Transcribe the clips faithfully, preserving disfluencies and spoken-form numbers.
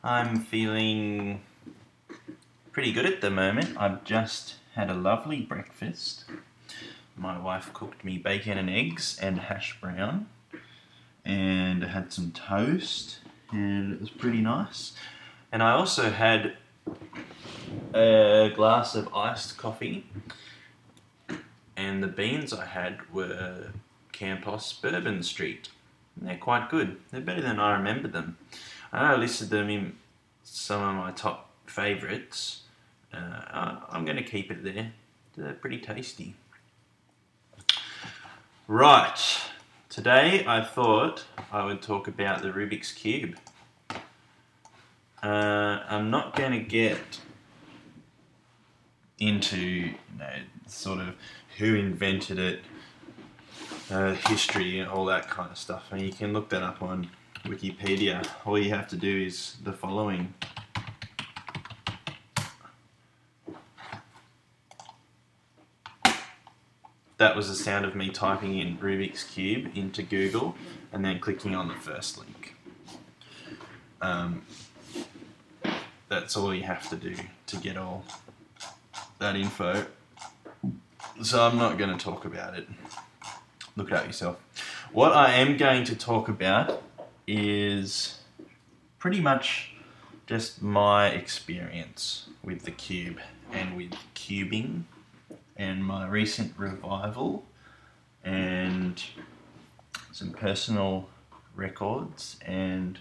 I'm feeling pretty good at the moment. I've just had a lovely breakfast. My wife cooked me bacon and eggs and hash brown, and I had some toast, and it was pretty nice. And I also had a glass of iced coffee, and the beans I had were Campos Bourbon Street. And they're quite good. They're better than I remember them. I know I listed them in some of my top favourites. Uh, I'm going to keep it there. They're pretty tasty. Right. Today I thought I would talk about the Rubik's Cube. Uh, I'm not going to get into, you know, sort of who invented it, uh, history and all that kind of stuff. I mean, you can look that up on Wikipedia. All you have to do is the following. That was the sound of me typing in Rubik's Cube into Google and then clicking on the first link. Um, that's all you have to do to get all that info. So I'm not going to talk about it. Look it up yourself. What I am going to talk about is pretty much just my experience with the cube and with cubing and my recent revival and some personal records and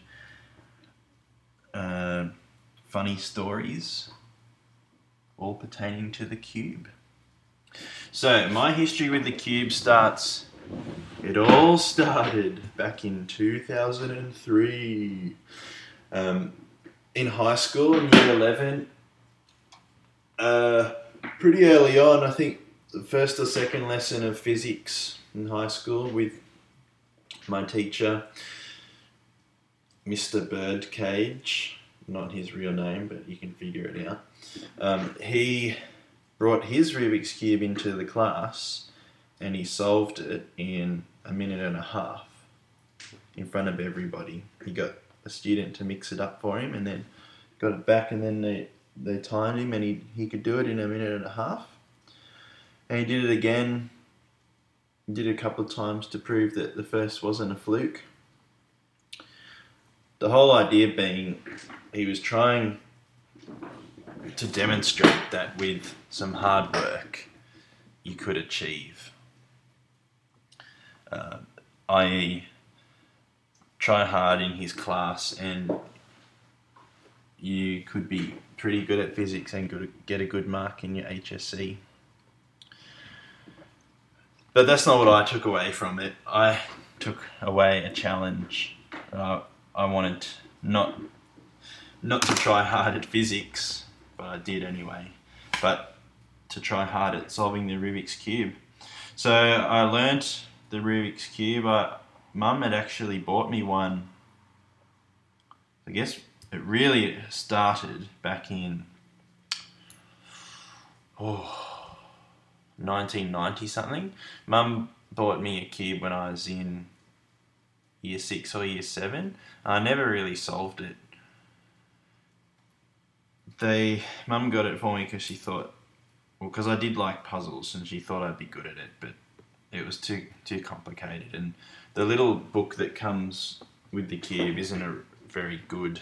uh, funny stories all pertaining to the cube. So my history with the cube starts, it all started back in two thousand three. Um, in high school, in year eleven, uh, pretty early on, I think the first or second lesson of physics in high school with my teacher, Mister Birdcage, not his real name, but you can figure it out. Um, he brought his Rubik's Cube into the class and he solved it in a minute and a half in front of everybody. He got a student to mix it up for him and then got it back, and then they, they timed him and he, he could do it in a minute and a half. And he did it again, he did it a couple of times to prove that the first wasn't a fluke. The whole idea being he was trying to demonstrate that with some hard work you could achieve. Uh, that is, try hard in his class and you could be pretty good at physics and good, get a good mark in your H S C. But that's not what I took away from it. I took away a challenge. Uh, I wanted not not to try hard at physics, but I did anyway, but to try hard at solving the Rubik's Cube. So I learnt the Rubik's Cube. I, Mum had actually bought me one. I guess it really started back in oh, nineteen ninety something. Mum bought me a cube when I was in year six or year seven. I never really solved it. They, Mum got it for me because she thought, well, because I did like puzzles and she thought I'd be good at it, but it was too too complicated. And the little book that comes with the cube isn't a very good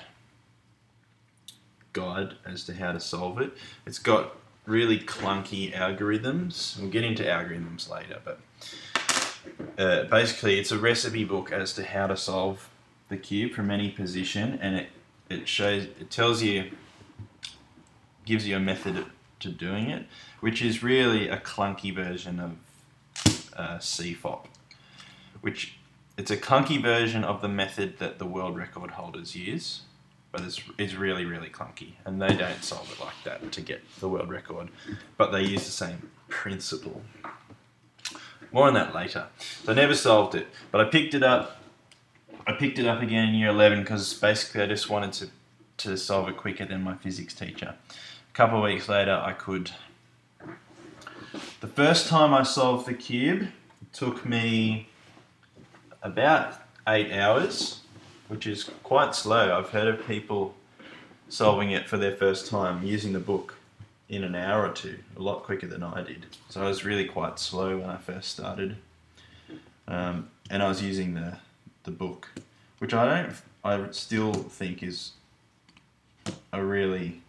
guide as to how to solve it. It's got really clunky algorithms. We'll get into algorithms later, but uh, basically it's a recipe book as to how to solve the cube from any position, and it, it shows, it tells you, gives you a method to doing it, which is really a clunky version of uh, C F O P, which it's a clunky version of the method that the world record holders use, but it's, it's really, really clunky, and they don't solve it like that to get the world record, but they use the same principle. More on that later. So I never solved it, but I picked it up. I picked it up again in year eleven because basically I just wanted to, to solve it quicker than my physics teacher. A couple of weeks later, I could. The first time I solved the cube, it took me about eight hours, which is quite slow. I've heard of people solving it for their first time using the book in an hour or two, a lot quicker than I did. So I was really quite slow when I first started. Um, and I was using the the book, which I don't, I still think is a really,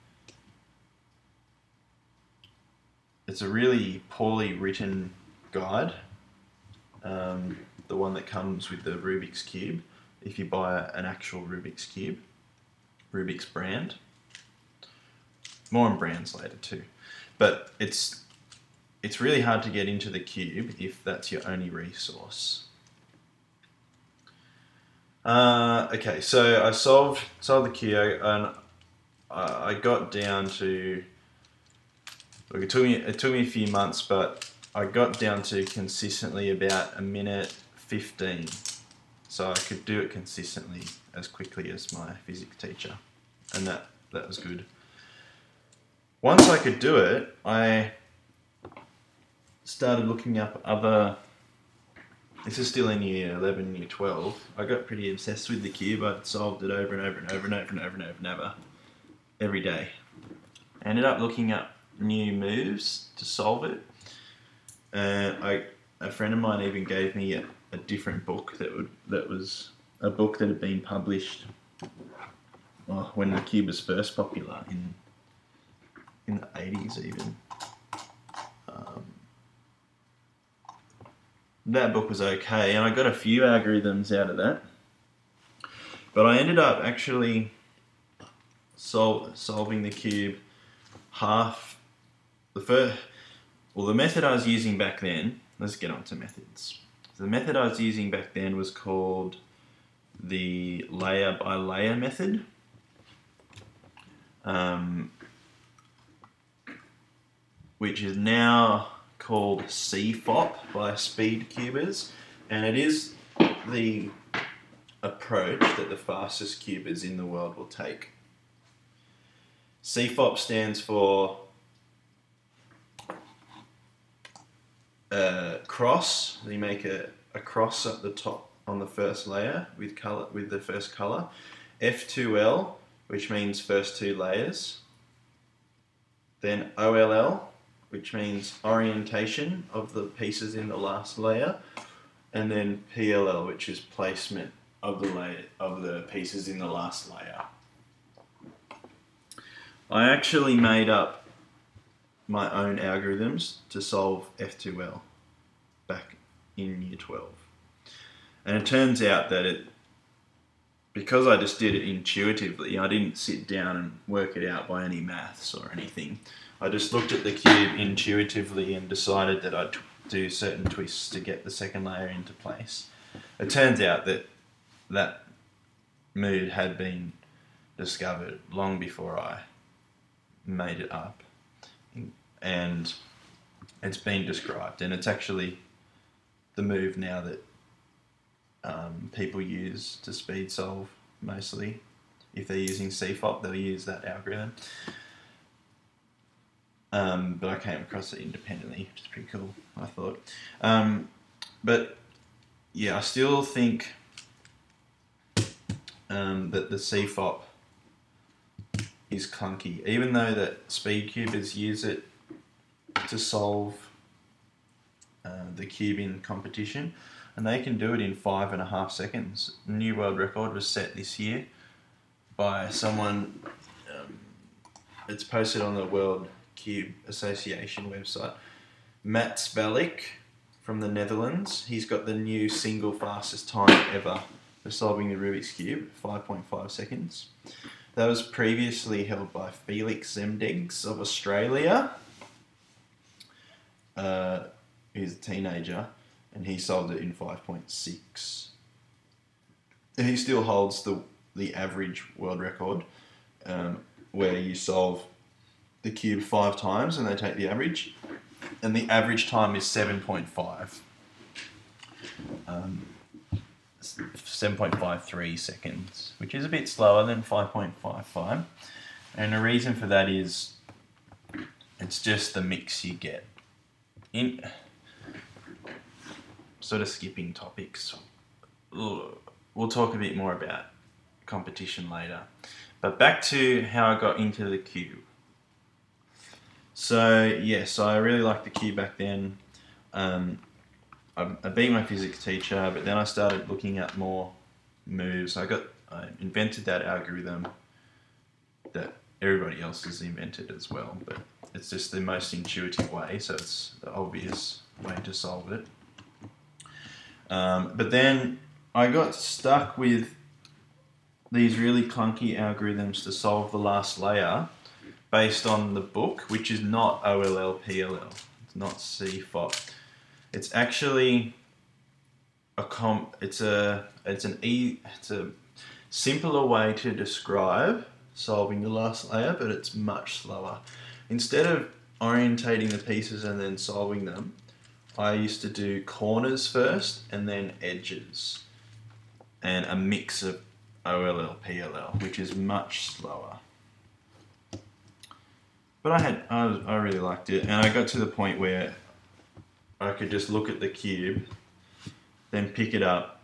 it's a really poorly written guide. Um, the one that comes with the Rubik's Cube, if you buy an actual Rubik's Cube, Rubik's brand. More on brands later too. But it's it's really hard to get into the cube if that's your only resource. Uh, okay, so I solved solved the cube and I, I got down to. Look, it took me it took me a few months, but I got down to consistently about a minute fifteen. So I could do it consistently as quickly as my physics teacher, and that that was good. Once I could do it, I started looking up other. This is still in year eleven, year twelve. I got pretty obsessed with the cube. I solved it over and over and over and over and over and over and over every day. I ended up looking up new moves to solve it. And I, a friend of mine even gave me a, a different book that would that was a book that had been published oh, when the cube was first popular in. in the eighties even. Um, that book was okay, and I got a few algorithms out of that. But I ended up actually sol- solving the cube half. The first, well, the method I was using back then, let's get on to methods. The method I was using back then was called the layer by layer method. Um, which is now called C F O P by Speedcubers, and it is the approach that the fastest cubers in the world will take. C F O P stands for uh, cross. You make a, a cross at the top on the first layer with color with the first color. F two L, which means first two layers. Then O L L, which means orientation of the pieces in the last layer, and then P L L, which is placement of the layer of the pieces in the last layer. I actually made up my own algorithms to solve F two L back in year twelve. And it turns out that it, because I just did it intuitively, I didn't sit down and work it out by any maths or anything. I just looked at the cube intuitively and decided that I'd do certain twists to get the second layer into place. It turns out that that move had been discovered long before I made it up. And it's been described, and it's actually the move now that um, people use to speed solve mostly. If they're using C F O P, they'll use that algorithm. Um, but I came across it independently, which is pretty cool, I thought. Um, but yeah, I still think um, that the C F O P is clunky, even though that Speedcubers use it to solve uh, the cube in competition, and they can do it in five and a half seconds. A new world record was set this year by someone. Um, it's posted on the World Cube Association website. Matt Spalik from the Netherlands. He's got the new single fastest time ever for solving the Rubik's Cube, five point five seconds. That was previously held by Felix Zemdegs of Australia. Uh, he's a teenager, and he solved it in five point six. And he still holds the the average world record, um, where you solve the cube five times and they take the average, and the average time is seven point five. Um, seven point five three seconds, which is a bit slower than five point five five. And the reason for that is it's just the mix you get. In sort of skipping topics, we'll talk a bit more about competition later. But back to how I got into the cube. So yes, I really liked the cube back then. Um, I, I beat my physics teacher, but then I started looking at more moves. I got I invented that algorithm that everybody else has invented as well, but it's just the most intuitive way, so it's the obvious way to solve it. Um, but then I got stuck with these really clunky algorithms to solve the last layer based on the book, which is not O L L P L L. It's not C F O P. It's actually a comp. It's a it's an e. It's a simpler way to describe solving the last layer, but it's much slower. Instead of orientating the pieces and then solving them, I used to do corners first and then edges, and a mix of O L L P L L, which is much slower. But I had I, was, I really liked it, and I got to the point where I could just look at the cube, then pick it up,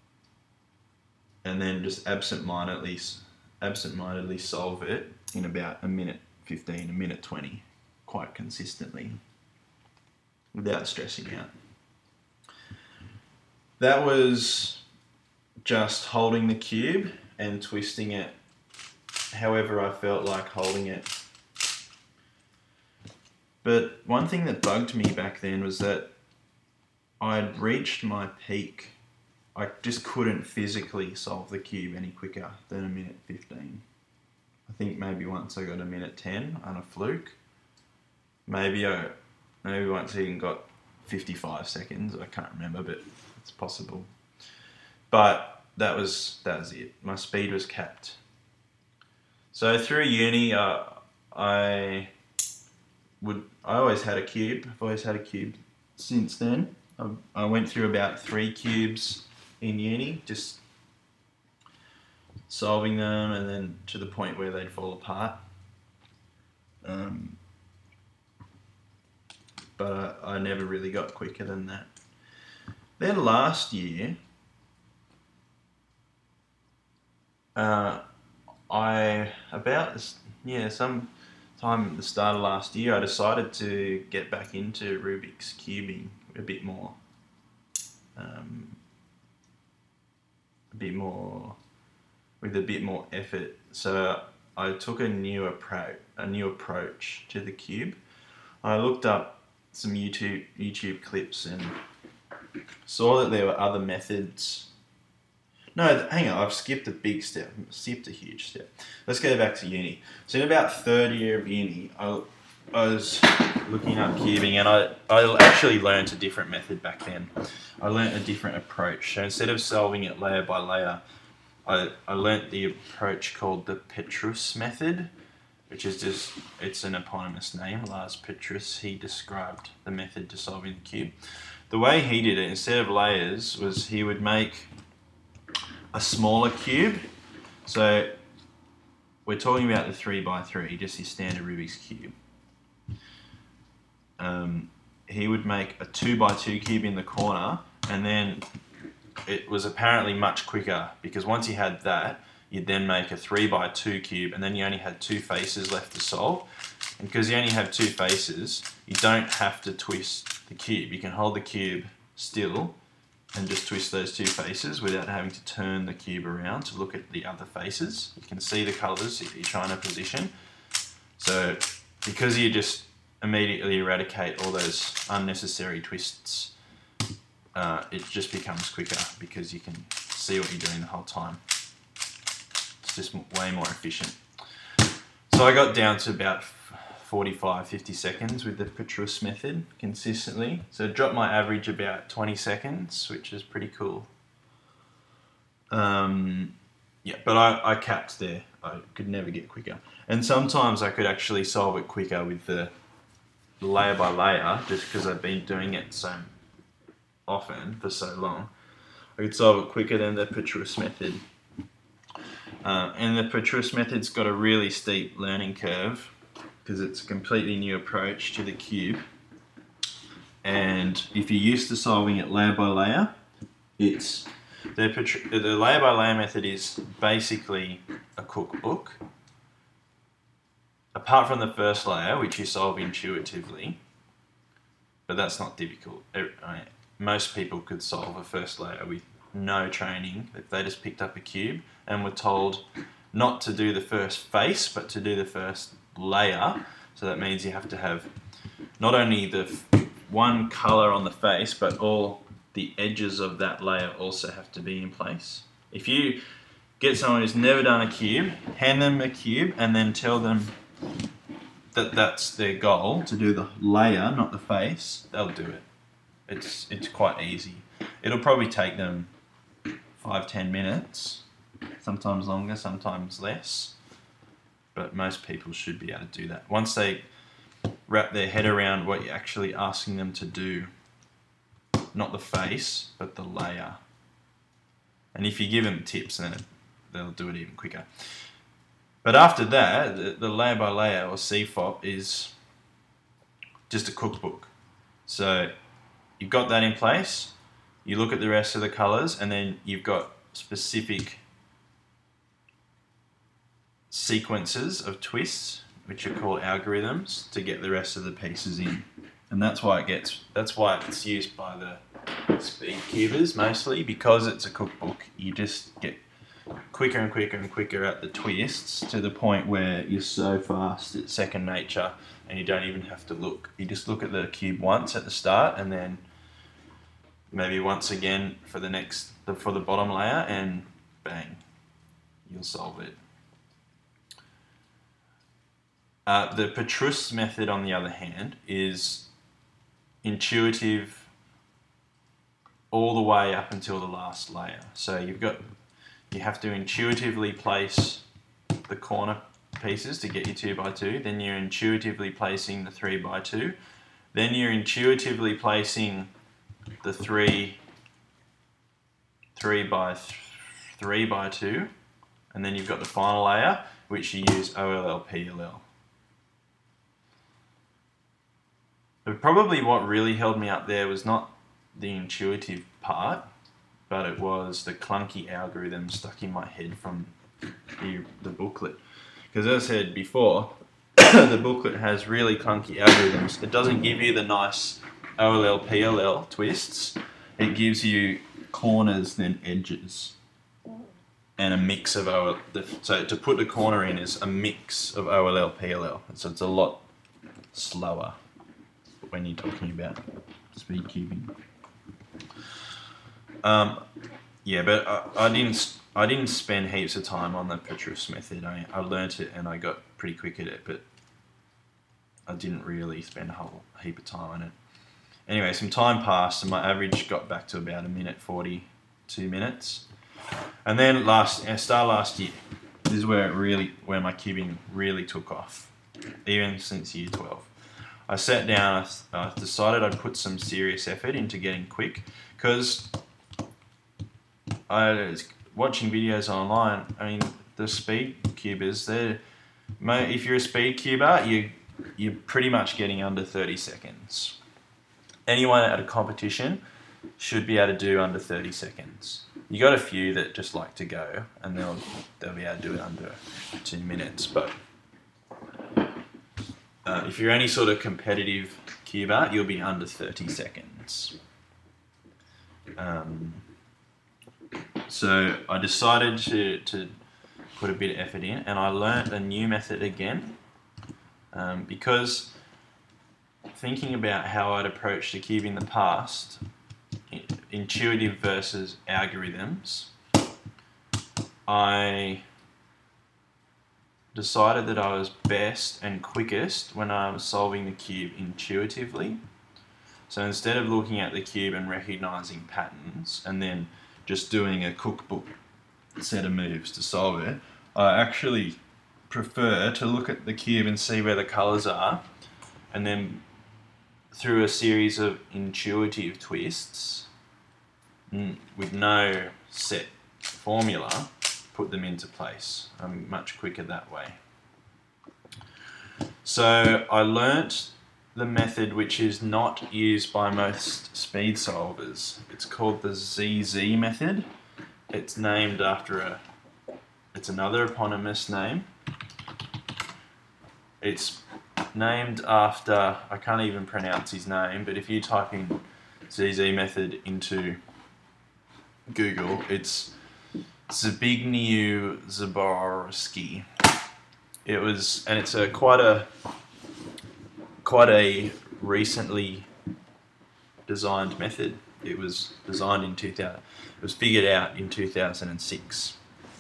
and then just absent-mindedly, absent-mindedly solve it in about a minute fifteen, a minute twenty, quite consistently, without stressing out. That was just holding the cube and twisting it however I felt like holding it. But one thing that bugged me back then was that I'd reached my peak. I just couldn't physically solve the cube any quicker than a minute fifteen. I think maybe once I got a minute ten on a fluke. Maybe I, maybe once I even got fifty-five seconds. I can't remember, but it's possible. But that was that was it. My speed was capped. So through uni, uh, I would I always had a cube. I've always had a cube since then. I, I went through about three cubes in uni, just solving them, and then to the point where they'd fall apart. Um, but I, I never really got quicker than that. Then last year, uh, I about this, yeah some time at the start of last year, I decided to get back into Rubik's cubing a bit more. Um, a bit more, with a bit more effort. So I took a new approach, a new approach to the cube. I looked up some YouTube YouTube clips and saw that there were other methods. No, hang on, I've skipped a big step, skipped a huge step. Let's go back to uni. So in about third year of uni, I, I was looking up cubing, and I, I actually learned a different method back then. I learned a different approach. So instead of solving it layer by layer, I, I learnt the approach called the Petrus method, which is just, it's an eponymous name, Lars Petrus. He described the method to solving the cube. The way he did it, instead of layers, was he would make a smaller cube. So we're talking about the three by three, just your standard Rubik's cube. Um, he would make a two by two cube in the corner, and then it was apparently much quicker, because once you had that, you'd then make a three by two cube, and then you only had two faces left to solve. And because you only have two faces, you don't have to twist the cube. You can hold the cube still and just twist those two faces without having to turn the cube around to look at the other faces. You can see the colours if you're trying to position. So because you just immediately eradicate all those unnecessary twists, uh, it just becomes quicker because you can see what you're doing the whole time. It's just way more efficient. So I got down to about forty-five, fifty seconds with the Petrus method consistently. So it dropped my average about twenty seconds, which is pretty cool. Um, yeah, but I, I capped there. I could never get quicker. And sometimes I could actually solve it quicker with the layer by layer, just because I've been doing it so often for so long. I could solve it quicker than the Petrus method. Uh, and the Petrus method's got a really steep learning curve because it's a completely new approach to the cube. And if you're used to solving it layer by layer, it's The, the layer by layer method is basically a cookbook. Apart from the first layer, which you solve intuitively, but that's not difficult. I mean, most people could solve a first layer with no training if they just picked up a cube and were told not to do the first face, but to do the first layer. So that means you have to have not only the one color on the face, but all the edges of that layer also have to be in place. If you get someone who's never done a cube, hand them a cube and then tell them that that's their goal, to do the layer, not the face, they'll do it. It's it's quite easy. It'll probably take them five, ten minutes, sometimes longer, sometimes less, but most people should be able to do that. Once they wrap their head around what you're actually asking them to do, not the face, but the layer. And if you give them tips, then they'll do it even quicker. But after that, the, the layer by layer, or C F O P, is just a cookbook. So you've got that in place, you look at the rest of the colours, and then you've got specific sequences of twists, which are called algorithms, to get the rest of the pieces in. And that's why it gets that's why it's used by the speed cubers mostly, because it's a cookbook. You just get quicker and quicker and quicker at the twists to the point where you're so fast it's second nature and you don't even have to look. You just look at the cube once at the start and then maybe once again for the next for the bottom layer, and bang, you'll solve it. Uh, the Petrus method, on the other hand, is intuitive all the way up until the last layer. So you've got you have to intuitively place the corner pieces to get your two by two. Then you're intuitively placing the three by two. Then you're intuitively placing the three three by th- three by two, and then you've got the final layer, which you use O L L P L L. But probably what really held me up there was not the intuitive part, but it was the clunky algorithm stuck in my head from the, the booklet. Because as I said before, the booklet has really clunky algorithms. It doesn't give you the nice O L L P L L twists. It gives you corners, then edges, and a mix of O L L. So to put the corner in is a mix of O L L P L L. So it's a lot slower when you're talking about speed cubing. Um, yeah, but I, I didn't. I didn't spend heaps of time on the Petrus method. I I learnt it and I got pretty quick at it, but I didn't really spend a whole heap of time on it. Anyway, some time passed and my average got back to about a minute forty-two minutes. And then last, uh, start last year, this is where it really, where my cubing really took off, even since year twelve. I sat down, I, I decided I'd put some serious effort into getting quick, because I was watching videos online. I mean, the speed cubers, they're, if you're a speed cuber, you, you're pretty much getting under thirty seconds. Anyone at a competition should be able to do under thirty seconds. You got a few that just like to go, and they'll they'll be able to do it under two minutes. But uh, if you're any sort of competitive cuber, you'll be under thirty seconds. Um, so I decided to to put a bit of effort in, and I learnt a new method again, um, because thinking about how I'd approached the cube in the past, intuitive versus algorithms, I decided that I was best and quickest when I was solving the cube intuitively. So instead of looking at the cube and recognizing patterns and then just doing a cookbook set of moves to solve it, I actually prefer to look at the cube and see where the colors are, and then through a series of intuitive twists with no set formula, put them into place. I'm much quicker that way. So I learnt the method which is not used by most speed solvers. It's called the Z Z method. it's named after a, it's another eponymous name. It's named after, I can't even pronounce his name, but if you type in Z Z method into Google, it's Zbigniew Zaborski. It was, and it's a quite a quite a recently designed method. It was designed in two thousand. It was figured out in two thousand six.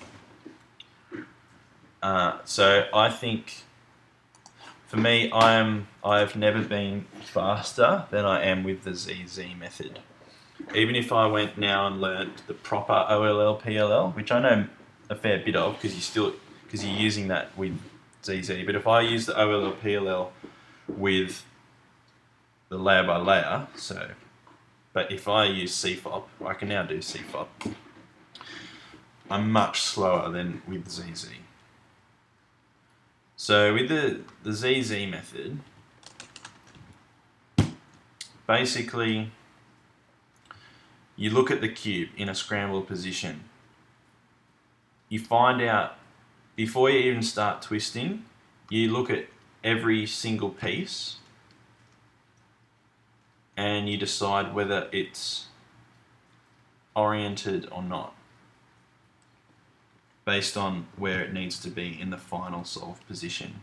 Uh, so I think, for me, I am. I've never been faster than I am with the Z Z method. Even if I went now and learnt the proper O L L P L L, which I know a fair bit of because you still because you're using that with Z Z. But if I use the O L L P L L with the layer by layer, so, but if I use C F O P, I can now do C F O P. I'm much slower than with Z Z. So with the, the Z Z method, basically you look at the cube in a scrambled position. You find out, before you even start twisting, you look at every single piece and you decide whether it's oriented or not, based on where it needs to be in the final solve position.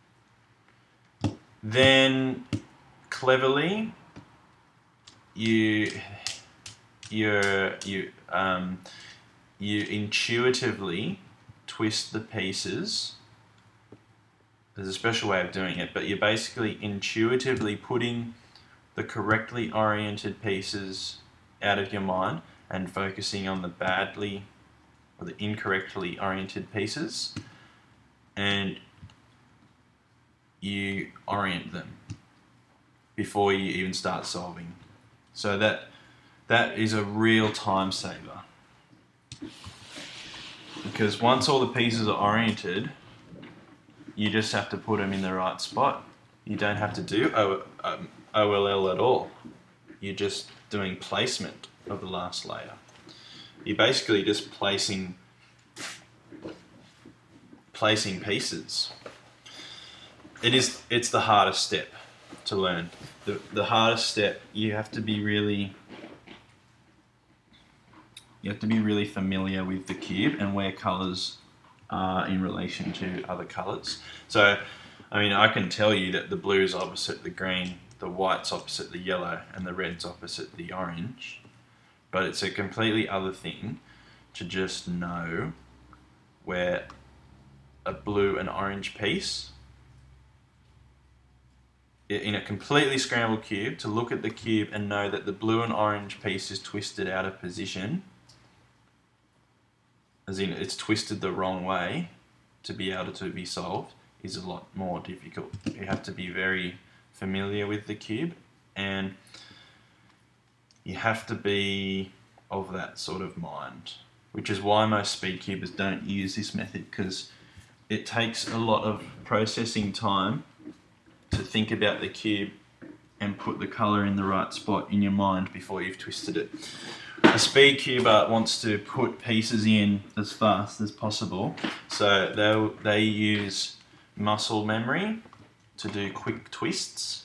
Then, cleverly, you you you um, you intuitively twist the pieces. There's a special way of doing it, but you're basically intuitively putting the correctly oriented pieces out of your mind and focusing on the badly or the incorrectly oriented pieces, and you orient them before you even start solving. So that that is a real time saver, because once all the pieces are oriented, you just have to put them in the right spot. You don't have to do o, um, O L L at all. You're just doing placement of the last layer. You're basically just placing placing pieces. It is it's the hardest step to learn. The the hardest step, you have to be really you have to be really familiar with the cube and where colours are in relation to other colours. So, I mean, I can tell you that the blue is opposite the green, the white's opposite the yellow, and the red's opposite the orange. But it's a completely other thing to just know where a blue and orange piece, in a completely scrambled cube, to look at the cube and know that the blue and orange piece is twisted out of position, as in it's twisted the wrong way to be able to be solved, is a lot more difficult. You have to be very familiar with the cube, and you have to be of that sort of mind, which is why most speed cubers don't use this method, because it takes a lot of processing time to think about the cube and put the colour in the right spot in your mind before you've twisted it. A speed cuber wants to put pieces in as fast as possible, so they they use muscle memory to do quick twists.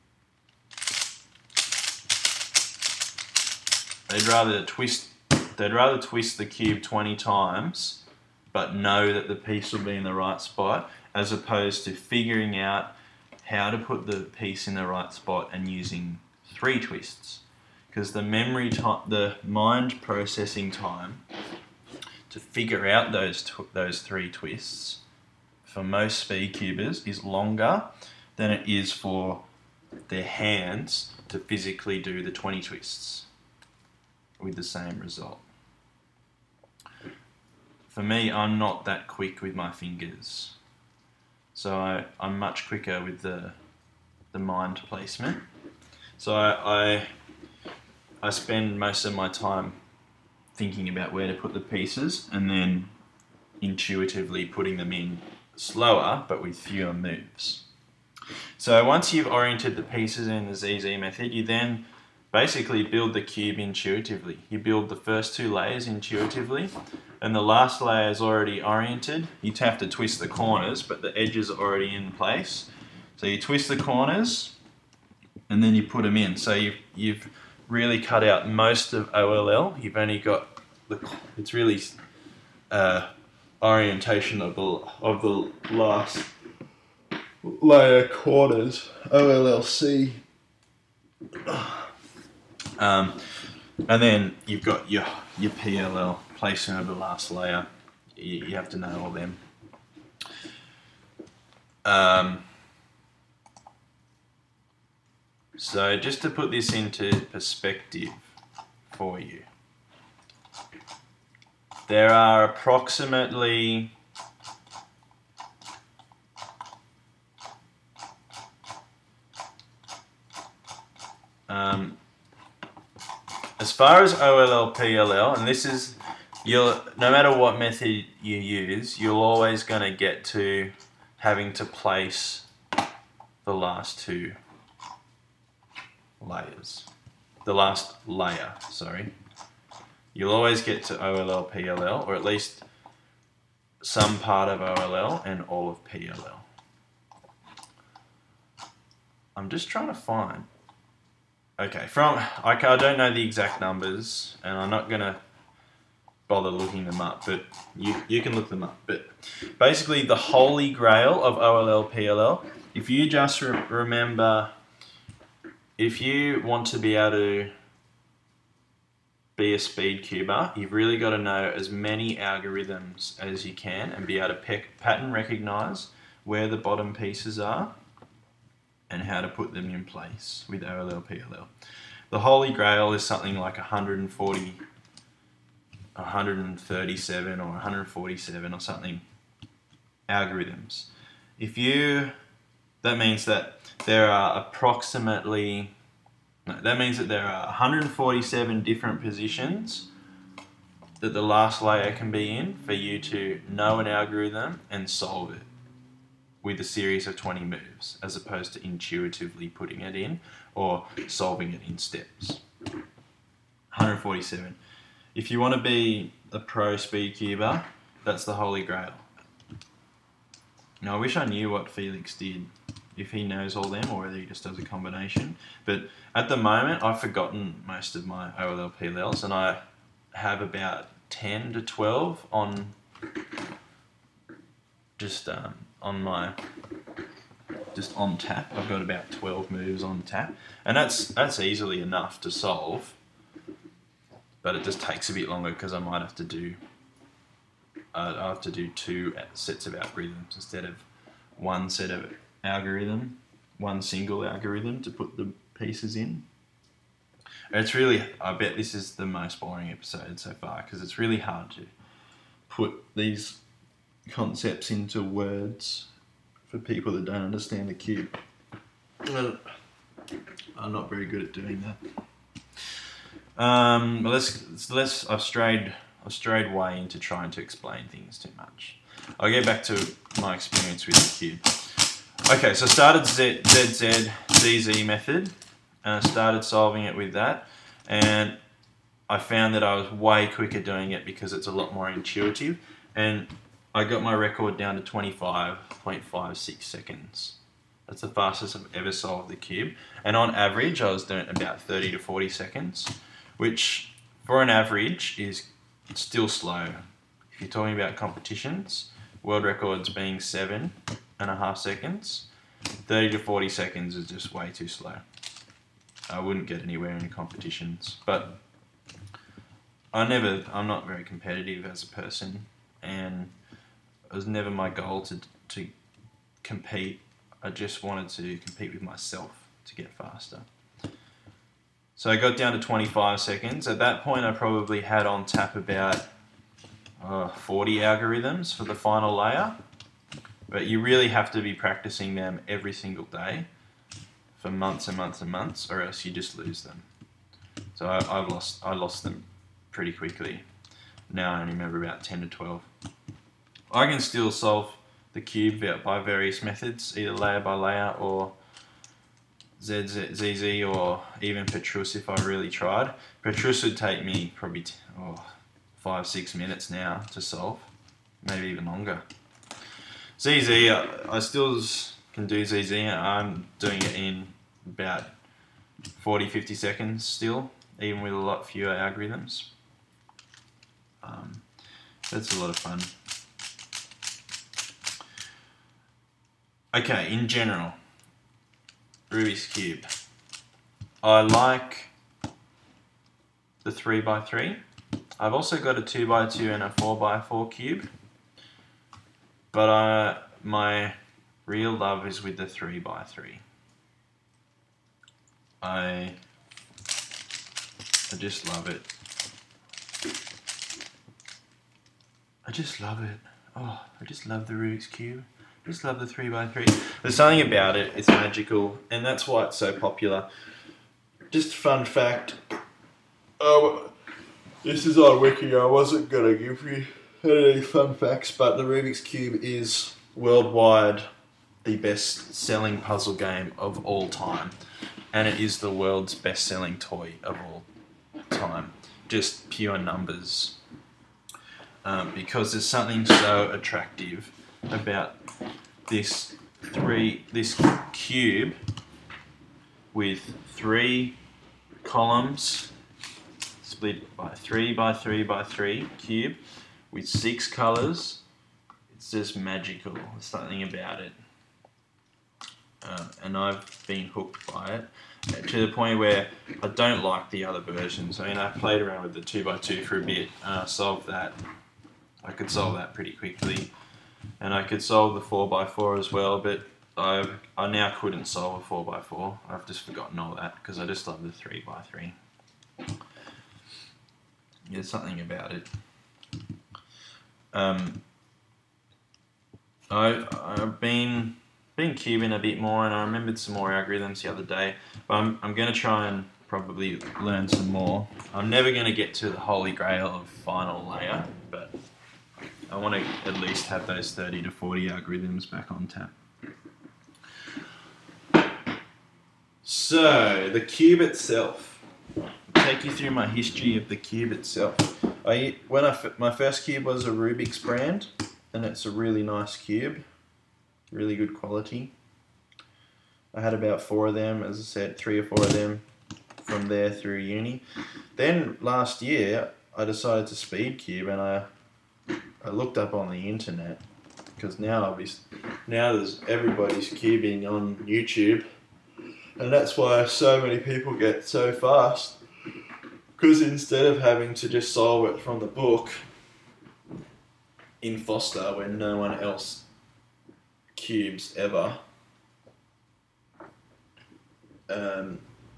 They'd rather twist they'd rather twist the cube twenty times but know that the piece will be in the right spot, as opposed to figuring out how to put the piece in the right spot and using three twists. Because the memory time, the mind processing time to figure out those tw- those three twists for most speed cubers is longer than it is for their hands to physically do the twenty twists with the same result. For me, I'm not that quick with my fingers, so I, I'm much quicker with the the mind placement. So I, I I spend most of my time thinking about where to put the pieces and then intuitively putting them in slower but with fewer moves. So once you've oriented the pieces in the Z Z method, you then basically build the cube intuitively. You build the first two layers intuitively, and the last layer is already oriented. You have to twist the corners, but the edges are already in place. So you twist the corners, and then you put them in. So you've, you've really cut out most of O L L. You've only got the, it's really uh, orientation of the, of the last layer corners, O L L C. Um, and then you've got your, your P L L, placement of the last layer. You, you have to know all them. Um, so just to put this into perspective for you, there are approximately um, as far as O L L, P L L, and this is, you'll, no matter what method you use, you're always going to get to having to place the last two layers. The last layer, sorry. You'll always get to O L L, P L L, or at least some part of O L L and all of P L L. I'm just trying to find... Okay, from I, I don't know the exact numbers, and I'm not going to bother looking them up, but you, you can look them up. But basically, the holy grail of O L L, P L L, if you just re remember, if you want to be able to be a speed cuber, you've really got to know as many algorithms as you can and be able to pick, pattern recognize where the bottom pieces are and how to put them in place with O L L, P L L. The holy grail is something like one hundred forty, one hundred thirty-seven or one hundred forty-seven or something algorithms. If you, that means that there are approximately, no, that means that there are one hundred forty-seven different positions that the last layer can be in for you to know an algorithm and solve it with a series of twenty moves, as opposed to intuitively putting it in or solving it in steps. one hundred forty-seven. If you want to be a pro speed cuber, that's the holy grail. Now, I wish I knew what Felix did, if he knows all them or whether he just does a combination. But at the moment, I've forgotten most of my O L L, P L Ls, and I have about ten to twelve on just um, on my just on tap. I've got about twelve moves on tap, and that's that's easily enough to solve. But it just takes a bit longer because I might have to do uh, I have to do two sets of algorithms instead of one set of algorithm, one single algorithm to put the pieces in. And it's really, I bet this is the most boring episode so far because it's really hard to put these concepts into words for people that don't understand the cube. I'm not very good at doing that. Um, but let's let's. I've strayed. I've strayed way into trying to explain things too much. I'll get back to my experience with the cube. Okay, so I started Z Z Z Z method, and I started solving it with that, and I found that I was way quicker doing it because it's a lot more intuitive, and I got my record down to twenty-five point five six seconds. That's the fastest I've ever solved the cube, and on average I was doing about thirty to forty seconds, which for an average is still slow. If you're talking about competitions, world records being seven and a half seconds, thirty to forty seconds is just way too slow. I wouldn't get anywhere in competitions, but I never, I'm not very competitive as a person, and it was never my goal to to compete. I just wanted to compete with myself to get faster. So I got down to twenty-five seconds. At that point, I probably had on tap about uh, forty algorithms for the final layer. But you really have to be practicing them every single day for months and months and months, or else you just lose them. So I, I've lost, I lost them pretty quickly. Now I only remember about ten to twelve. I can still solve the cube by various methods, either layer by layer or Z Z or even Petrus if I really tried. Petrus would take me probably t- oh, five, six minutes now to solve, maybe even longer. Z Z, I, I still can do Z Z. I'm doing it in about forty, fifty seconds still, even with a lot fewer algorithms. Um, that's a lot of fun. Okay, in general, Rubik's Cube. I like the three by three. I've also got a two by two and a four by four cube. But I, my real love is with the three by three. I, I just love it. I just love it. Oh, I just love the Rubik's Cube. I just love the three by three. There's something about it, it's magical, and that's why it's so popular. Just a fun fact. Oh, this is on Wiki, I wasn't going to give you any fun facts, but the Rubik's Cube is worldwide the best selling puzzle game of all time. And it is the world's best selling toy of all time. Just pure numbers. Um, because there's something so attractive about this three this cube with three columns split by three by three by three cube with six colours. It's just magical. There's something about it, uh, and I've been hooked by it to the point where I don't like the other versions. I mean, I played around with the two by two for a bit and I solved that. I could solve that pretty quickly. And I could solve the four by four as well, but I I now couldn't solve a four by four. I've just forgotten all that because I just love the three by three. There's something about it. Um, I, I've been been cubing a bit more, and I remembered some more algorithms the other day. But I'm I'm going to try and probably learn some more. I'm never going to get to the holy grail of final layer, but I want to at least have those thirty to forty algorithms back on tap. So, the cube itself. I'll take you through my history of the cube itself. I when I my first cube was a Rubik's brand, and it's a really nice cube, really good quality. I had about four of them, as I said, three or four of them from there through uni. Then last year, I decided to speed cube, and I I looked up on the internet because now obviously now there's everybody's cubing on YouTube, and that's why so many people get so fast. Because instead of having to just solve it from the book in Foster when no one else cubes ever, um,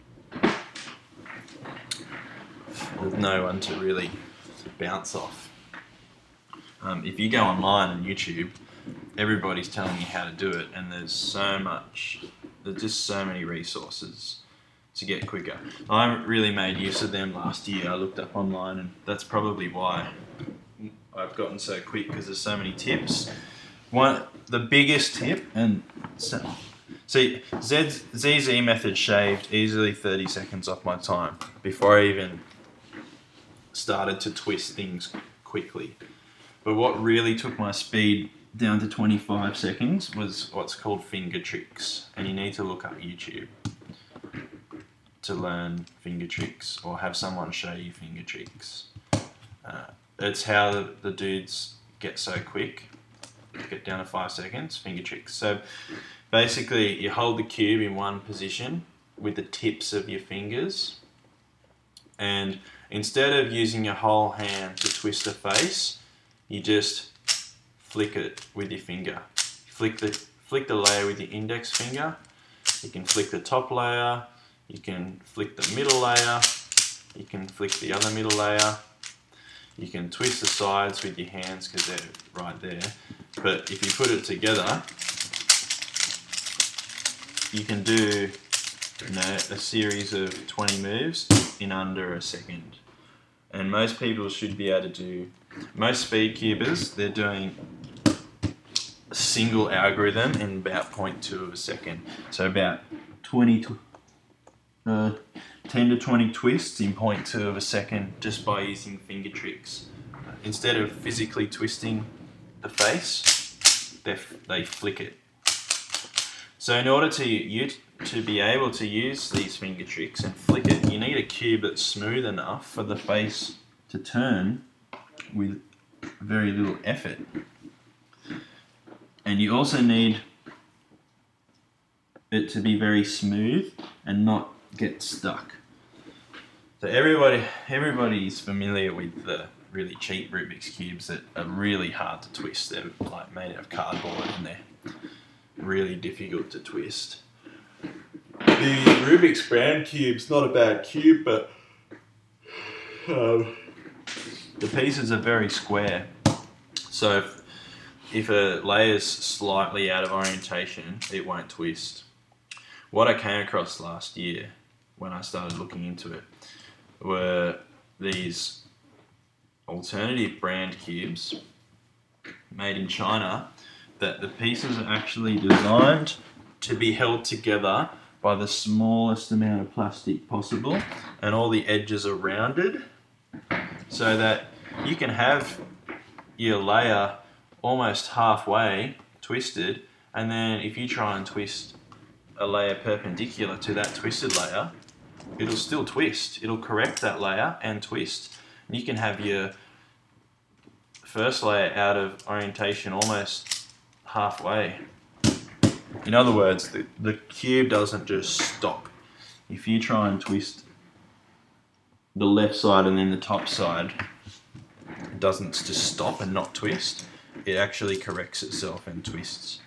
there's no one to really bounce off. Um, if you go online on YouTube, everybody's telling you how to do it, and there's so much, there's just so many resources to get quicker. I really made use of them last year. I looked up online, and that's probably why I've gotten so quick, because there's so many tips. One, the biggest tip, and so, see, Z, Z Z method shaved easily thirty seconds off my time before I even started to twist things quickly. But what really took my speed down to twenty-five seconds was what's called finger tricks. And you need to look up YouTube to learn finger tricks or have someone show you finger tricks. Uh, it's how the, the dudes get so quick, get down to five seconds, finger tricks. So basically you hold the cube in one position with the tips of your fingers, and instead of using your whole hand to twist a face, you just flick it with your finger. Flick the flick the layer with your index finger. You can flick the top layer. You can flick the middle layer. You can flick the other middle layer. You can twist the sides with your hands because they're right there. But if you put it together, you can do you know, a series of twenty moves in under a second. And most people should be able to do, most speed cubers, they're doing a single algorithm in about zero point two of a second. So about twenty, uh, ten to twenty twists in zero point two of a second just by using finger tricks. Uh, instead of physically twisting the face, they they flick it. So in order to you to be able to use these finger tricks and flick it, you need a cube that's smooth enough for the face to turn with very little effort. And you also need it to be very smooth and not get stuck. So everybody everybody's familiar with the really cheap Rubik's Cubes that are really hard to twist. They're like made out of cardboard and they're really difficult to twist. The Rubik's brand cube's not a bad cube, but um, the pieces are very square. So if, if a layer's slightly out of orientation, it won't twist. What I came across last year when I started looking into it were these alternative brand cubes made in China that the pieces are actually designed to be held together by the smallest amount of plastic possible, and all the edges are rounded so that you can have your layer almost halfway twisted, and then if you try and twist a layer perpendicular to that twisted layer, it'll still twist. It'll correct that layer and twist. And you can have your first layer out of orientation almost halfway. In other words, the, the cube doesn't just stop. If you try and twist the left side and then the top side, it doesn't just stop and not twist. It actually corrects itself and twists.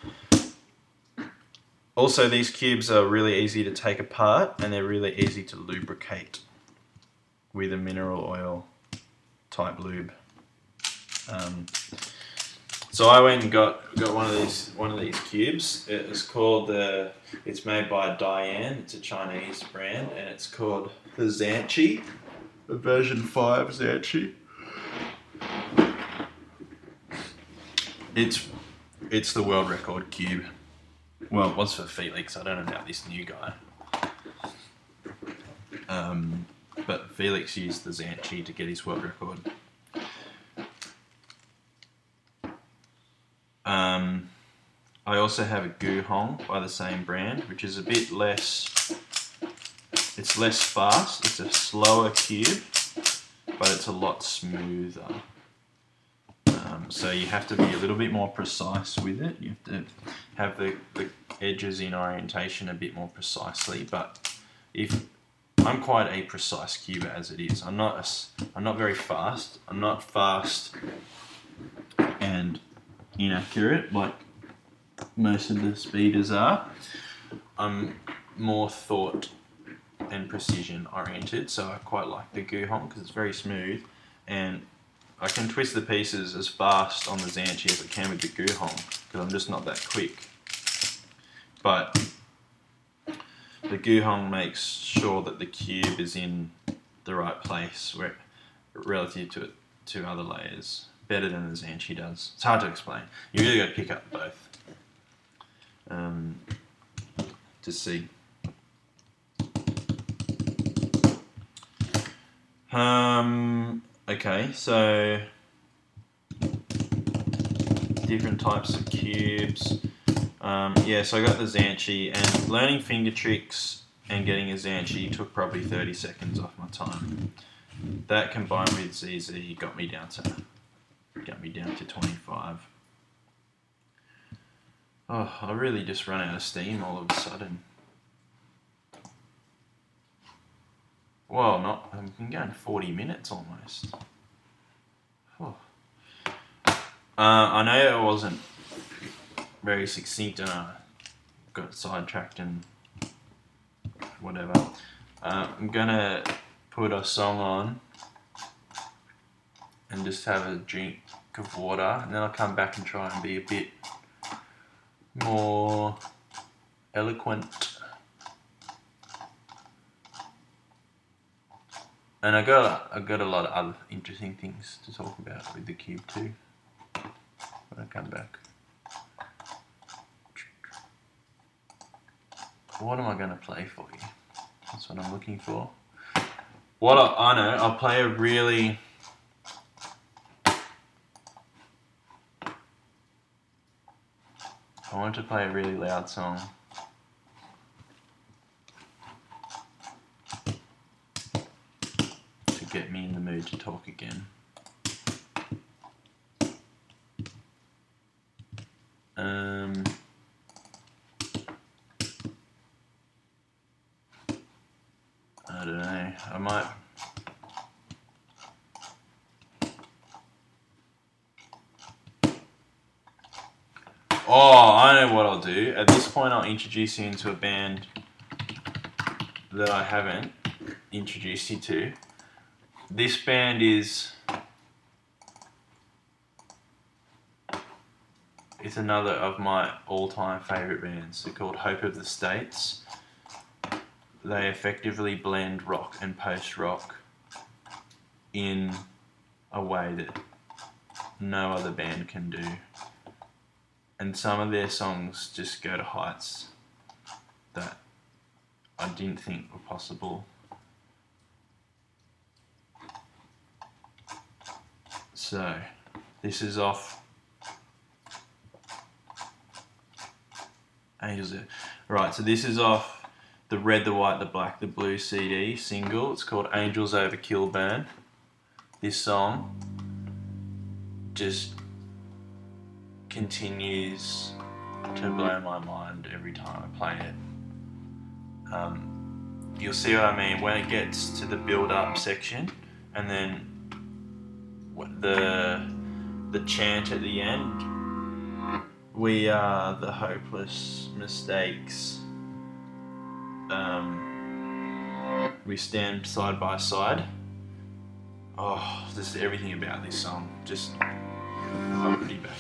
Also, these cubes are really easy to take apart and they're really easy to lubricate with a mineral oil type lube. Um, so I went and got, got one of these one of these cubes. It is called the. It's made by Diane. It's a Chinese brand, and it's called the Zhanchi, the version five Zhanchi. It's it's the world record cube. Well, it was for Felix. I don't know about this new guy. Um, but Felix used the Zhanchi to get his world record. Um, I also have a Gu Hong by the same brand, which is a bit less. It's less fast. It's a slower cube, but it's a lot smoother. Um, so you have to be a little bit more precise with it. You have to have the, the edges in orientation a bit more precisely. But if I'm quite a precise cuber as it is, I'm not a, I'm not very fast. I'm not fast and inaccurate like most of the speeders are. I'm more thought and precision oriented, so I quite like the Gu Hong because it's very smooth, and I can twist the pieces as fast on the Zhanchi as I can with the Gu Hong because I'm just not that quick. But the Gu Hong makes sure that the cube is in the right place where relative to to other layers better than the Zhanchi does. It's hard to explain. You really got to pick up both um, to see. Um, okay, so different types of cubes. Um, yeah, so I got the Zhanchi, and learning finger tricks and getting a Zhanchi took probably thirty seconds off my time. That combined with Z Z got me down to got me down to twenty-five. Oh, I really just run out of steam all of a sudden. Well, not. I've been going forty minutes almost. Oh. Uh, I know I wasn't very succinct and I got sidetracked and whatever. Uh, I'm gonna put a song on and just have a drink of water, and then I'll come back and try and be a bit more eloquent. And I got I got a lot of other interesting things to talk about with the cube too when I come back. What am I going to play for you? That's what I'm looking for. What I, I know, I'll play a really... I want to play a really loud song. To get me in the mood to talk again. Um... I don't know, I might... Oh, I know what I'll do. At this point I'll introduce you into a band that I haven't introduced you to. This band is... It's another of my all-time favourite bands. They're called Hope of the States. They effectively blend rock and post-rock in a way that no other band can do. And some of their songs just go to heights that I didn't think were possible. So, this is off Angels. Right, so this is off the Red, the White, the Black, the Blue C D single. It's called Angels Over Kilburn. This song just continues to blow my mind every time I play it. Um, you'll see what I mean when it gets to the build-up section, and then the the chant at the end. We are the hopeless mistakes. Um, we stand side by side. Oh, this is everything about this song. Just, I'll put it back.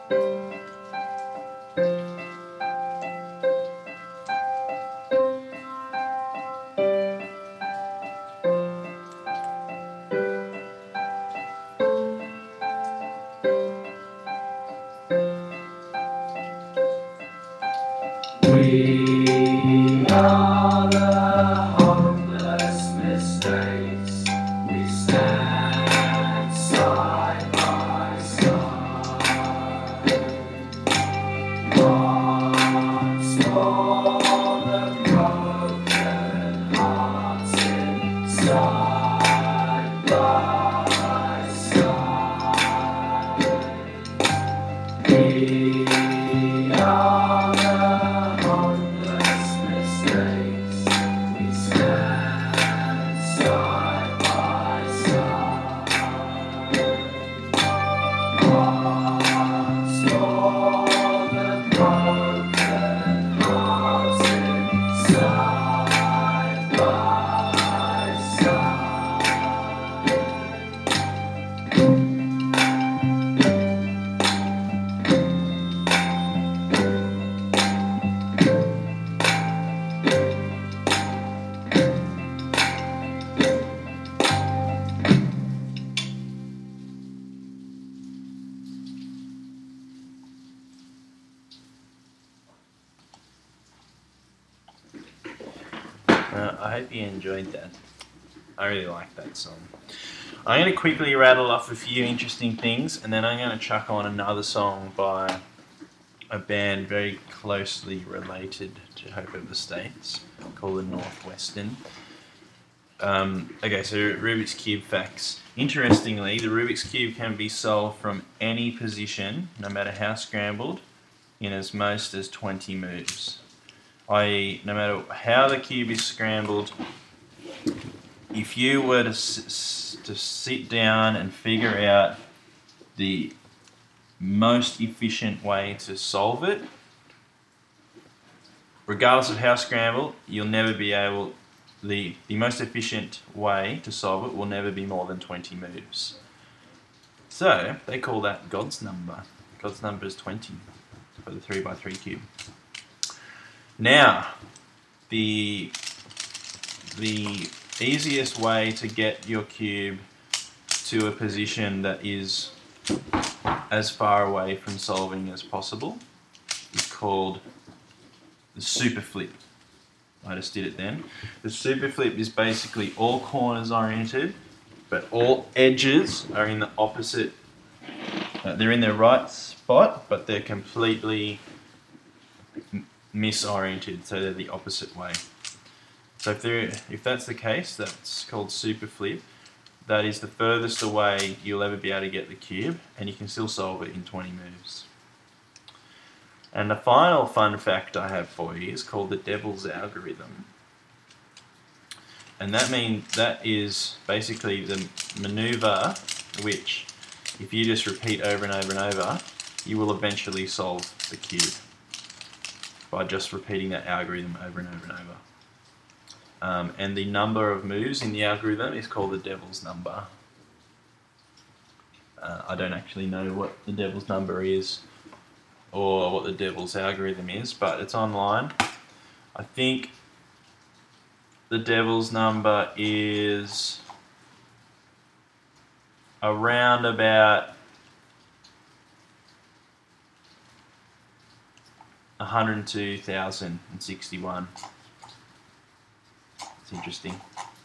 We are the hopeless mistakes. We stand side by side. Once more the broken hearts inside by side. We are the hopeless mistakes. We stand side by side. Once more the broken hearts inside by side. Uh, I hope you enjoyed that. I really like that song. I'm going to quickly rattle off a few interesting things, and then I'm going to chuck on another song by a band very closely related to Hope of the States called the Northwestern. Um, okay, so Rubik's Cube facts. Interestingly, the Rubik's Cube can be solved from any position, no matter how scrambled, in as most as twenty moves. that is, no matter how the cube is scrambled, if you were to, s- to sit down and figure out the most efficient way to solve it, regardless of how scrambled, you'll never be able, the, the most efficient way to solve it will never be more than twenty moves. So, they call that God's number. God's number is twenty for the three by three cube. Now, the the easiest way to get your cube to a position that is as far away from solving as possible is called the super flip. I just did it then. The super flip is basically all corners oriented, but all edges are in the opposite. Uh, they're in their right spot, but they're completely m- misoriented, so they're the opposite way. So if they're, if that's the case, that's called super flip. That is the furthest away you'll ever be able to get the cube, and you can still solve it in twenty moves. And the final fun fact I have for you is called the Devil's Algorithm. And that means that is basically the maneuver which, if you just repeat over and over and over, you will eventually solve the cube by just repeating that algorithm over and over and over. Um, and the number of moves in the algorithm is called the Devil's Number. Uh, I don't actually know what the Devil's Number is or what the Devil's Algorithm is, but it's online. I think the Devil's Number is around about one hundred two thousand sixty-one. It's interesting.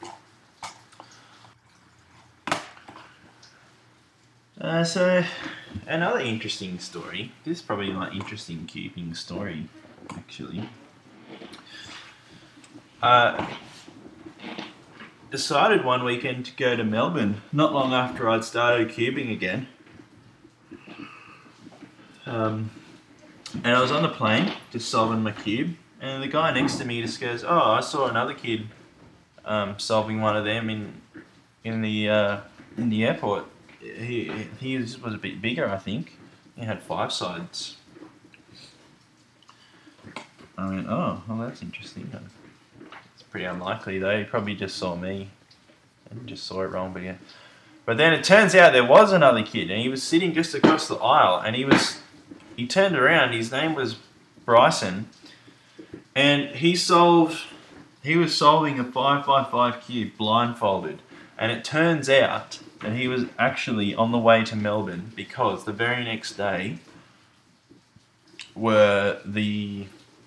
Uh, so, another interesting story. This is probably my interesting cubing story, actually. Uh, decided one weekend to go to Melbourne, not long after I'd started cubing again. Um, and I was on the plane, just solving my cube, and the guy next to me just goes, "Oh, I saw another kid um, solving one of them in in the uh, in the airport. He he was a bit bigger, I think. He had five sides." I went, "Oh, well, that's interesting. It's pretty unlikely, though. He probably just saw me and just saw it wrong." But yeah. But then it turns out there was another kid, and he was sitting just across the aisle, and he was he turned around. His name was Bryson, and he solved. He was solving a five by five cube blindfolded, and it turns out that he was actually on the way to Melbourne because the very next day were the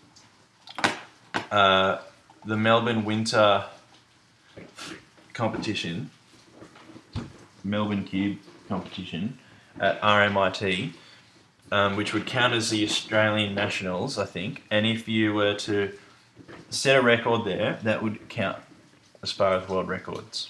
uh, the Melbourne Winter competition, Melbourne Cube competition at R M I T, um, which would count as the Australian Nationals, I think. And if you were to set a record there, that would count as far as world records.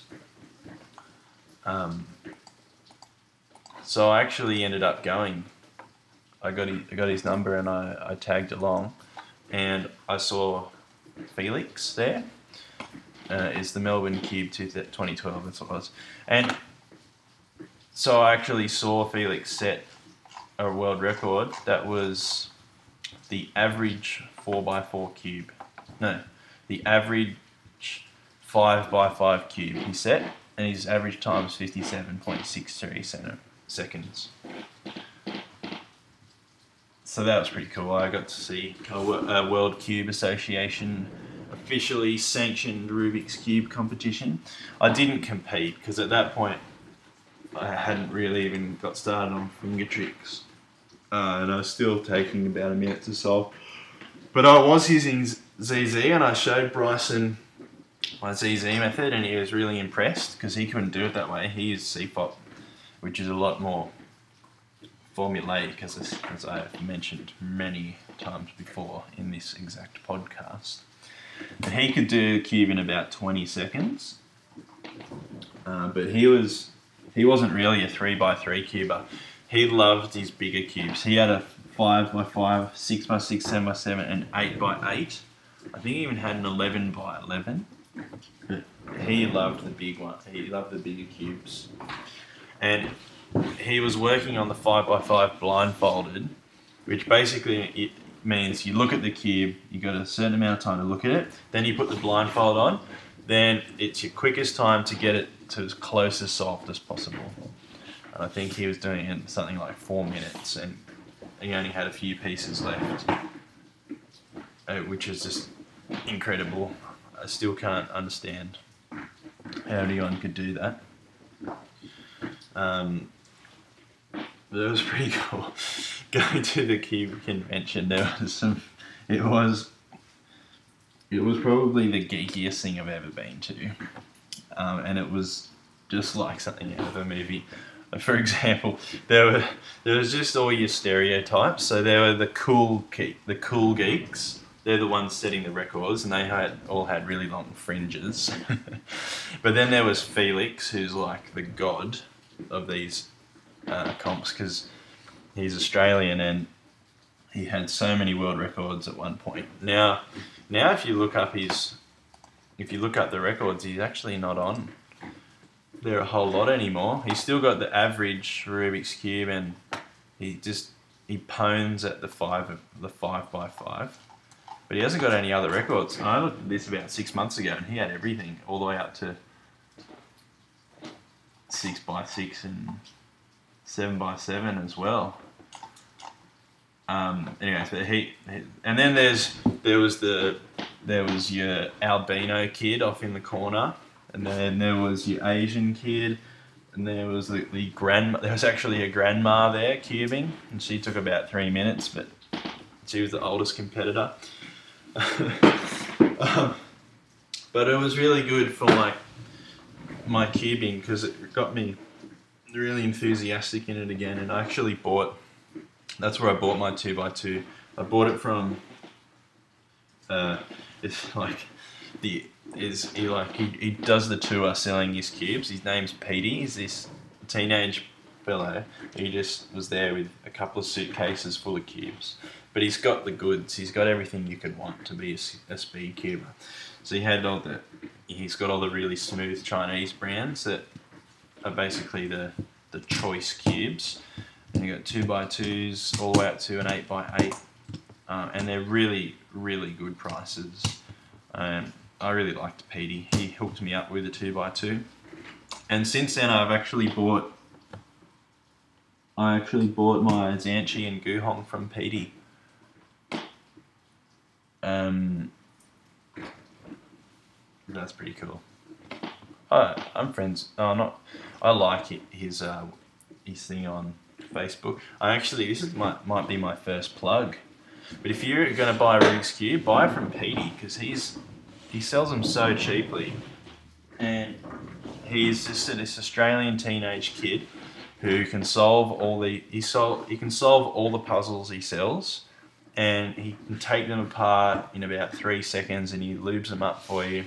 Um, so I actually ended up going. I got his, I got his number and I, I tagged along, and I saw Felix there. Uh, it's the Melbourne Cube twenty twelve, that's what it was. And so I actually saw Felix set a world record that was the average four by four cube. No, the average five by five cube he set, and his average time was fifty-seven point six three seconds. So that was pretty cool. I got to see a a World Cube Association officially sanctioned Rubik's Cube competition. I didn't compete because at that point I hadn't really even got started on finger tricks, uh, and I was still taking about a minute to solve. But I was using Z Z, and I showed Bryson my Z Z method, and he was really impressed because he couldn't do it that way. He used C P O P, which is a lot more formulaic, as, as I have mentioned many times before in this exact podcast. And he could do a cube in about twenty seconds, uh, but he was he wasn't really a three by three cuber. He loved his bigger cubes. He had a five by five, six by six, seven by seven, and eight by eight. I think he even had an eleven by eleven. But he loved the big one. He loved the bigger cubes, and he was working on the five by five blindfolded, which basically it means you look at the cube, you got a certain amount of time to look at it, then you put the blindfold on, then it's your quickest time to get it to as close as solved as possible. And I think he was doing it in something like four minutes, and he only had a few pieces left, uh, which is just incredible. I still can't understand how anyone could do that. Um, but it was pretty cool. Going to the Cube convention, there was some. It was. It was probably the geekiest thing I've ever been to, um, and it was just like something out of a movie. For example, there were there was just all your stereotypes. So there were the cool geek, the cool geeks. They're the ones setting the records, and they had all had really long fringes. But then there was Felix, who's like the god of these uh, comps, because he's Australian and he had so many world records at one point. Now, now if you look up his, if you look up the records, he's actually not on there a whole lot anymore. He's still got the average Rubik's Cube, and he just he pones at the five the five by five. But he hasn't got any other records. I looked at this about six months ago, and he had everything all the way up to six by six and seven by seven as well. Um, anyway, so he, he and then there's there was the there was your albino kid off in the corner, and then there was your Asian kid, and there was the, the grandma. There was actually a grandma there cubing, and she took about three minutes, but she was the oldest competitor. um, but it was really good for my my cubing because it got me really enthusiastic in it again, and I actually bought. That's where I bought my two by two. I bought it from. Uh, it's like the is he like he, he does the tour selling his cubes. His name's Petey. He's this teenage fellow. He just was there with a couple of suitcases full of cubes. But he's got the goods. He's got everything you could want to be a, a speed cuber. So he had all the. He's got all the really smooth Chinese brands that are basically the the choice cubes. And you got two by twos all the way up to an eight by eight, um, and they're really really good prices. Um, I really liked Petey. He hooked me up with a two by two, and since then I've actually bought I actually bought my Zhanchi and Guhong from Petey. Um, that's pretty cool. I, I'm friends. Oh, not. I like it, his uh, his thing on Facebook. I actually this is my might be my first plug. But if you're going to buy a Rubik's Cube, buy from Petey because he's he sells them so cheaply, and he's just this Australian teenage kid who can solve all the he sol- he can solve all the puzzles he sells, and he can take them apart in about three seconds, and he lubes them up for you.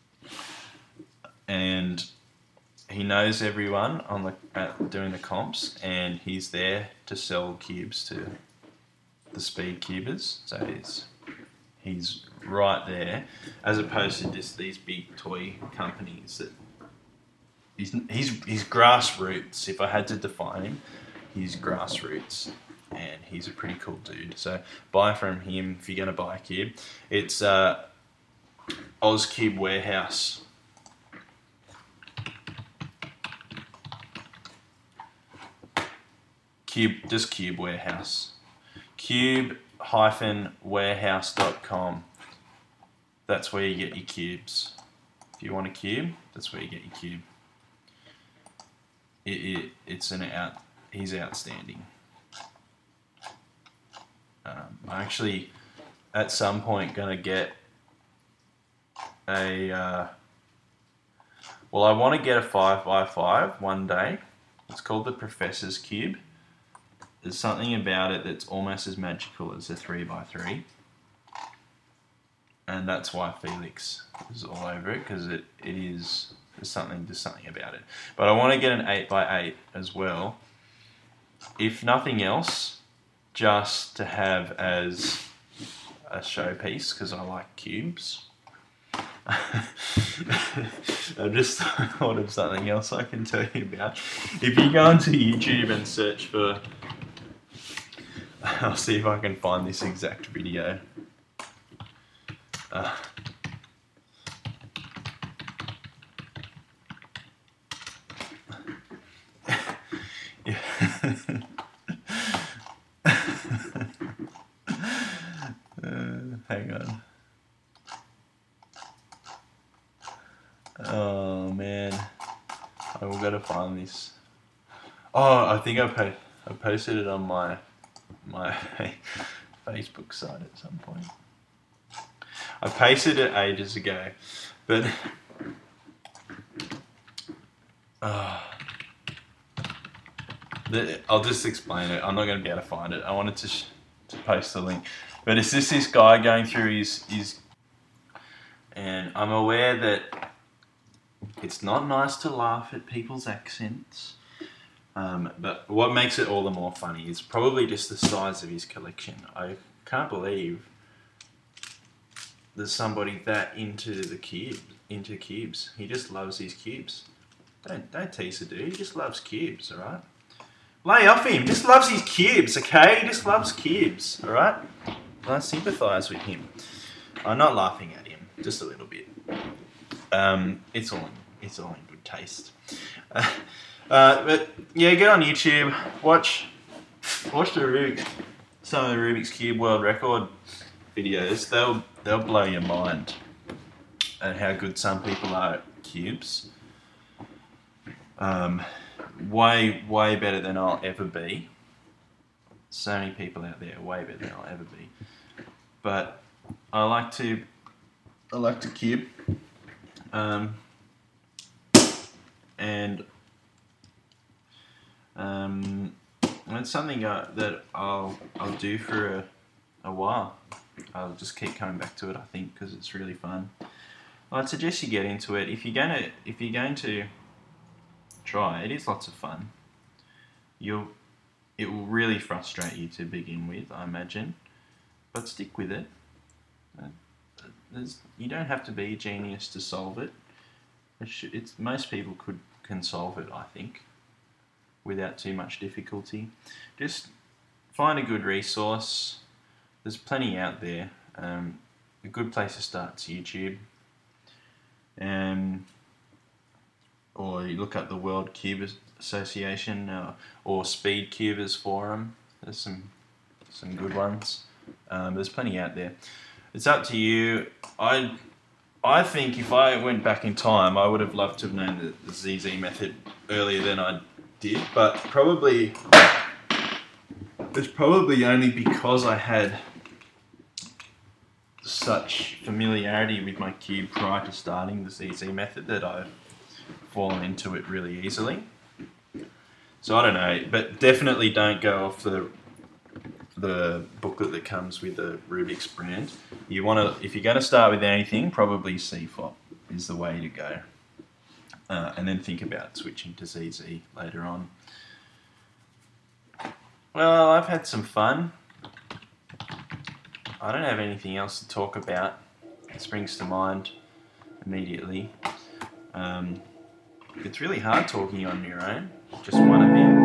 And he knows everyone on the at doing the comps, and he's there to sell cubes to the speed cubers. So he's he's right there, as opposed to just these big toy companies that he's he's he's grassroots. If I had to define him, he's grassroots, and he's a pretty cool dude. So buy from him if you're gonna buy a cube. It's uh, Ozcube Warehouse. Cube, just Cube Warehouse. Cube warehouse dot com. That's where you get your cubes. If you want a cube, that's where you get your cube. It, it it's an out. He's outstanding. Um, I'm actually at some point gonna get a. Uh, well, I want to get a five by five one day. It's called the Professor's Cube. There's something about it that's almost as magical as a three by three. And that's why Felix is all over it, because it, it is, there's something, there's something about it. But I want to get an eight by eight as well. If nothing else, just to have as a showpiece, because I like cubes. I just thought of something else I can tell you about. If you go onto YouTube and search for, I'll see if I can find this exact video. Uh, yeah. uh, hang on. Oh man, I've got to find this. Oh, I think I po- I posted it on my my Facebook site at some point. I pasted it ages ago, but uh, the, I'll just explain it. I'm not going to be able to find it. I wanted to sh- to post the link, but it's just this guy going through his his, and I'm aware that it's not nice to laugh at people's accents. Um, but what makes it all the more funny is probably just the size of his collection. I can't believe there's somebody that into the cube, into cubes. He just loves his cubes. Don't don't tease the dude. He just loves cubes. All right. Lay off him. Just loves his cubes. Okay. He just loves cubes. All right. I sympathise with him. I'm not laughing at him. Just a little bit. Um, it's all in, it's all in good taste. Uh, uh, but yeah, get on YouTube. Watch watch the Rubik's, some of the Rubik's Cube world record videos. They'll they'll blow your mind at how good some people are at cubes. Um, way way better than I'll ever be. So many people out there way better than I'll ever be. But I like to I like to cube. Um, and um, it's something uh, that I'll I'll do for a, a while. I'll just keep coming back to it, I think, because it's really fun. I'd suggest you get into it if you're going to if you're going to try. It is lots of fun. You'll it will really frustrate you to begin with, I imagine, but stick with it. Uh, There's, you don't have to be a genius to solve it. It should, it's most people could can solve it, I think, without too much difficulty. Just find a good resource. There's plenty out there. Um, a good place to start is YouTube, um, or you look up the World Cubist Association uh, or Speed Cubers Forum. There's some some good ones. Um, there's plenty out there. It's up to you. I I think if I went back in time, I would have loved to have known the, the Z Z method earlier than I did, but probably it's probably only because I had such familiarity with my cube prior to starting the Z Z method that I've fallen into it really easily. So I don't know, but definitely don't go off the the booklet that comes with the Rubik's brand. You want to, if you're going to start with anything, probably C F O P is the way to go, uh, and then think about switching to Z Z later on. Well, I've had some fun. I don't have anything else to talk about that springs to mind immediately. Um, it's really hard talking on your own, just one of you.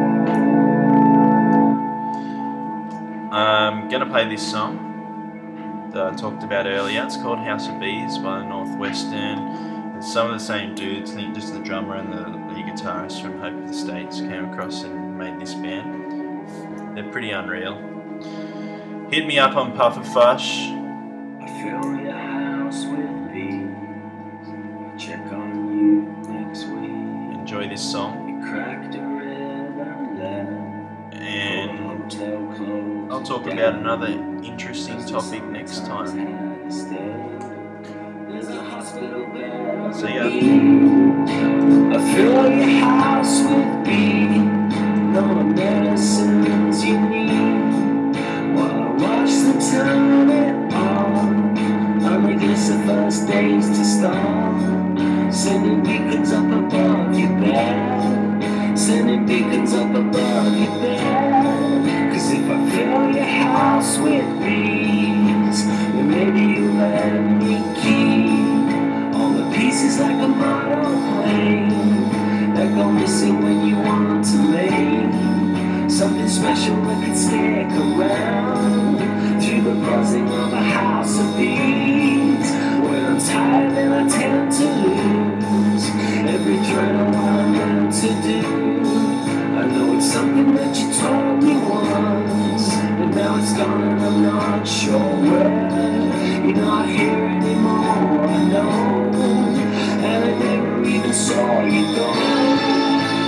I'm going to play this song that I talked about earlier. It's called House of Bees by Northwestern. It's some of the same dudes, I think just the drummer and the lead guitarist from Hope of the States came across and made this band. They're pretty unreal. Hit me up on Pufferfush. I fill your house with bees. Check on you next week. Enjoy this song. You cracked a rib and left. And Hotel closed I'll talk down. about another interesting topic next time. Had to stay. There's a hospital bed. See ya. I fill your house with bees. All the medicines you need. While I watch them turn it on. I guess the first days to start. Sending beacons up above your bed. Sending beacons up above your bed. Cause if I fill your house with bees, then maybe you'll let me keep all the pieces like a model plane that go missing when you want to make something special that can stick around through the buzzing of a house of bees. When I'm tired then I tend to lose every thread of what I'm meant to do. I know it's something that you told me once, but now it's gone and I'm not sure where. You're not here anymore, I know, and I never even saw you go.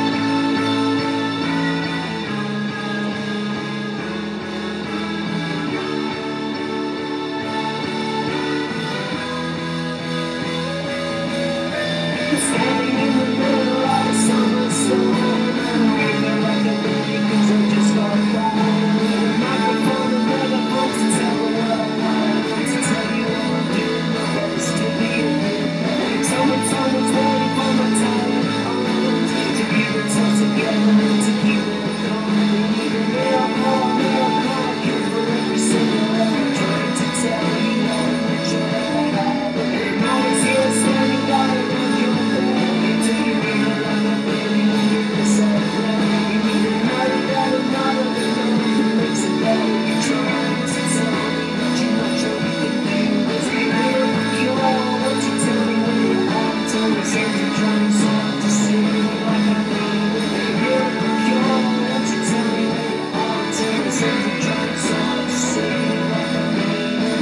Standing in the middle of a summer storm, and I feel like a baby 'cause I just got fired. With a microphone and megaphone to tell the world what I want to tell you. I'm doing my best to be a good. Summertime is waiting for my talent arms to keep it all together and to keep it calm. Even miracle, miracle, I care for every single hour, trying to tell you all the joy I have. Now it's here standing out around your bed. Do you need a lot of baby? You need to set it down. You need another, another, another, another who makes it better. You're trying to tell me that you're not sure you can do this. Miracle cure, won't you tell me when you're on? Tell me something, trying so hard to say like I mean it. Miracle cure, won't you tell me when you're on? Tell me something, trying so hard to say like I mean it.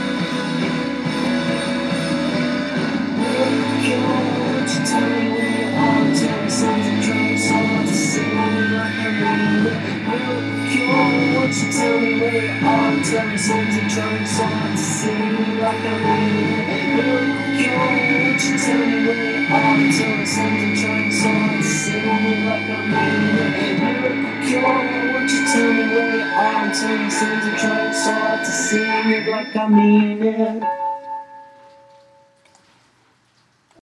Miracle cure, won't you tell me when you're on? Tell me something, trying so hard to say like I mean it. Miracle cure, won't you tell me when you're on? Tell me something, trying so hard to say like I mean it. Miracle cure, won't you tell me when you're on? Tell me something, trying so hard to say like I mean it. Miracle cure, won't you tell me when you're on? Tell me something, trying so hard to say it like I mean it.